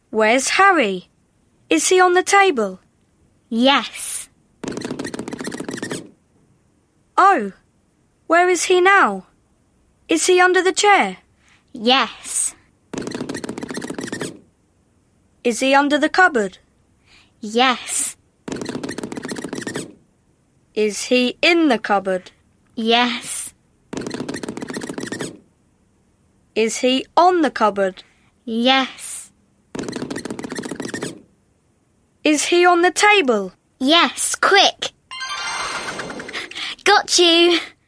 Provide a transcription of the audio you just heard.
Where's Harry? Is he on the table? Yes. Oh, where is he now? Is he under the chair? Yes. Is he under the cupboard? Yes. Is he in the cupboard? Yes. Is he on the cupboard? Yes. Is he on the table? Yes, quick! Got you!